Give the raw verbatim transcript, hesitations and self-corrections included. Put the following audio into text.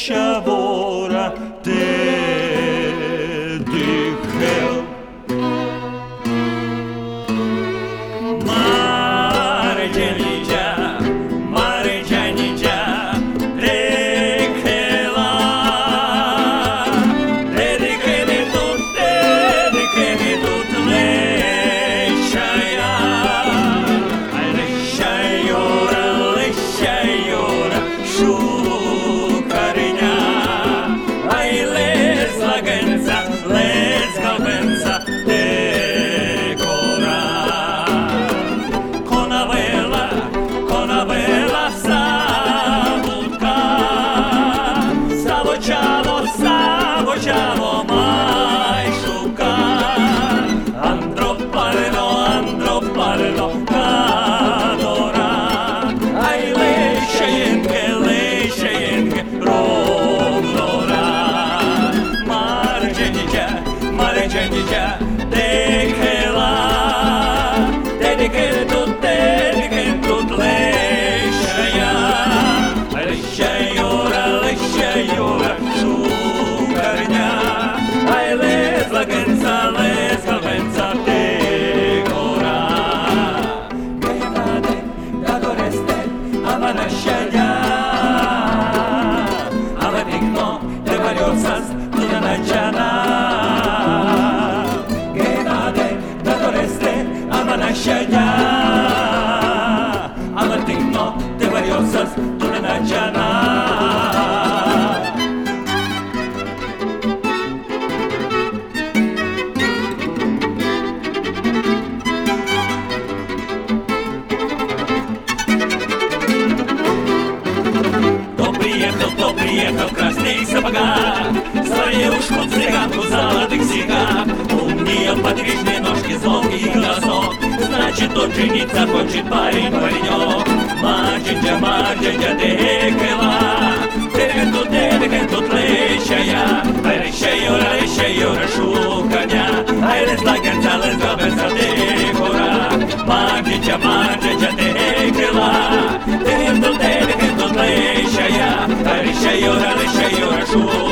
sciavora te dichel mare genija mare genija rekela dedikeni tut dedikeni tut leshaya ay leshayora leshayora shu Ciao mai sciucca andrò parlo andrò parlo adora ai le scegliente le scegliente roglora mare genija mare genija de che la dediche tutte dediche tutte le scegliya le scegliora le scegliora Lagenza, les calvenza decora Gainade, dagoreste, amanasciaia Avadigno, de variosas, tunanacciana Gainade, dagoreste, amanasciaia Avadigno, de variosas, tunanacciana Приехал в красных сапогах, свою ушку цыганку золотых сигах. У нее подвижные ножки, звонкий и голосок, значит, тут жениться хочет парень, паренек. Марджинджа, марджинджа, декела, девин тут, девин тут лещая, ай лещайора, лещайора, шуканя, ай лес лагерца, лес габерца, декора. Марджинджа, марджинджа, декела, девин тут, девин тут лещая, ай лещайора, лещайора, шуканя.